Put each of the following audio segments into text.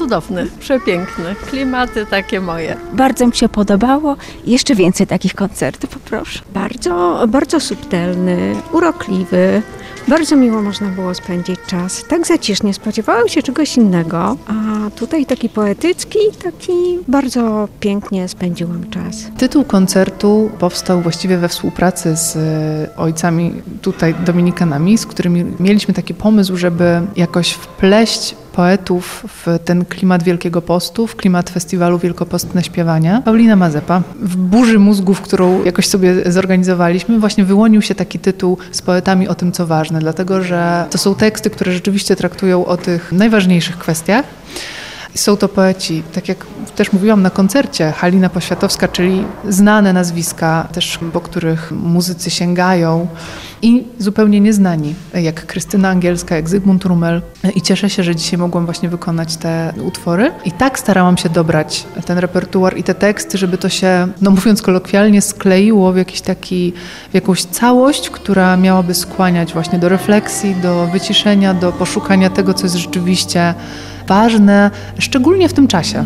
cudowny, przepiękny. Klimaty takie moje. Bardzo mi się podobało. Jeszcze więcej takich koncertów, poproszę. Bardzo subtelny, urokliwy. Bardzo miło można było spędzić czas. Tak zacisznie, spodziewałam się czegoś innego, a tutaj taki poetycki, taki bardzo pięknie spędziłam czas. Tytuł koncertu powstał właściwie we współpracy z ojcami tutaj dominikanami, z którymi mieliśmy taki pomysł, żeby jakoś wpleść poetów w ten klimat Wielkiego Postu, w klimat festiwalu Wielkopostne Śpiewania. Paulina Mazepa w burzy mózgów, którą jakoś sobie zorganizowaliśmy, właśnie wyłonił się taki tytuł z poetami o tym, co ważne, dlatego że to są teksty, które rzeczywiście traktują o tych najważniejszych kwestiach. Są to poeci, tak jak też mówiłam na koncercie, Halina Poświatowska, czyli znane nazwiska też, po których muzycy sięgają, i zupełnie nieznani, jak Krystyna Angielska, jak Zygmunt Rummel. I cieszę się, że dzisiaj mogłam właśnie wykonać te utwory. I tak starałam się dobrać ten repertuar i te teksty, żeby to się, no mówiąc kolokwialnie, skleiło w w jakąś całość, która miałaby skłaniać właśnie do refleksji, do wyciszenia, do poszukania tego, co jest rzeczywiście ważne, szczególnie w tym czasie.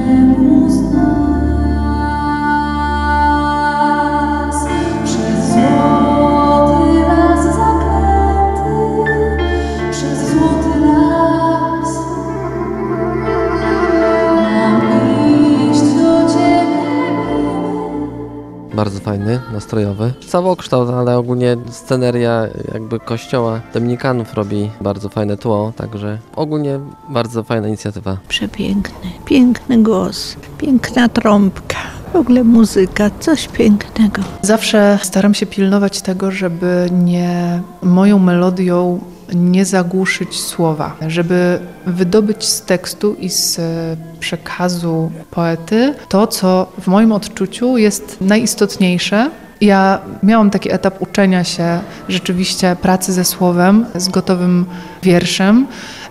Bardzo fajny, nastrojowy. Całokształt, ale ogólnie sceneria jakby kościoła dominikanów robi bardzo fajne tło, także ogólnie bardzo fajna inicjatywa. Przepiękny, piękny głos, piękna trąbka. W ogóle muzyka, coś pięknego. Zawsze staram się pilnować tego, żeby moją melodią nie zagłuszyć słowa, żeby wydobyć z tekstu i z przekazu poety to, co w moim odczuciu jest najistotniejsze. Ja miałam taki etap uczenia się rzeczywiście pracy ze słowem, z gotowym wierszem,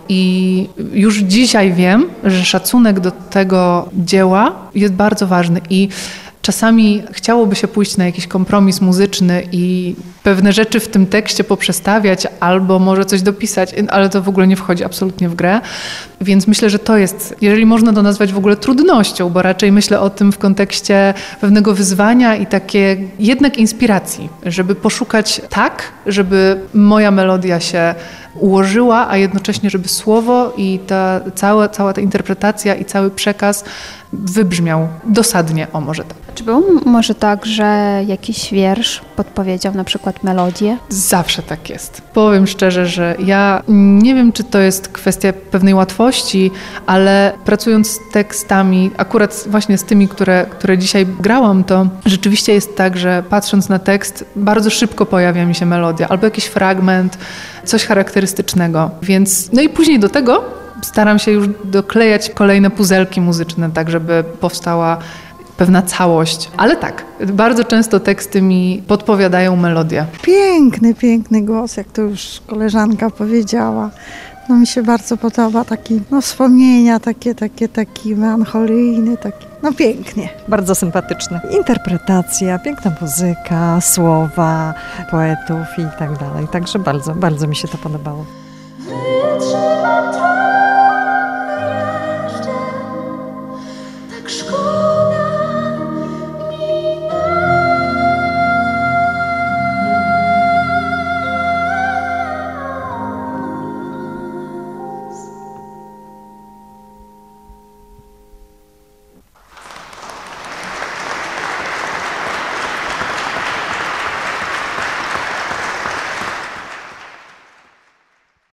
i już dzisiaj wiem, że szacunek do tego dzieła jest bardzo ważny i czasami chciałoby się pójść na jakiś kompromis muzyczny i pewne rzeczy w tym tekście poprzestawiać albo może coś dopisać, ale to w ogóle nie wchodzi absolutnie w grę. Więc myślę, że to jest, jeżeli można to nazwać w ogóle trudnością, bo raczej myślę o tym w kontekście pewnego wyzwania i takiej jednak inspiracji, żeby poszukać tak, żeby moja melodia się ułożyła, a jednocześnie, żeby słowo i cała ta interpretacja i cały przekaz wybrzmiał dosadnie, może tak. Czy było może tak, że jakiś wiersz podpowiedział na przykład melodię? Zawsze tak jest. Powiem szczerze, że ja nie wiem, czy to jest kwestia pewnej łatwości, ale pracując z tekstami, akurat właśnie z tymi, które dzisiaj grałam, to rzeczywiście jest tak, że patrząc na tekst, bardzo szybko pojawia mi się melodia albo jakiś fragment, coś charakterystycznego. Więc, no i później do tego staram się już doklejać kolejne puzelki muzyczne, tak żeby powstała pewna całość. Ale tak, bardzo często teksty mi podpowiadają melodię. Piękny głos, jak to już koleżanka powiedziała. No mi się bardzo podoba, taki, wspomnienia, taki melancholijny, taki, pięknie. Bardzo sympatyczny. Interpretacja, piękna muzyka, słowa poetów i tak dalej. Także bardzo mi się to podobało. Wytrzymam trochę jeszcze, tak szkoda.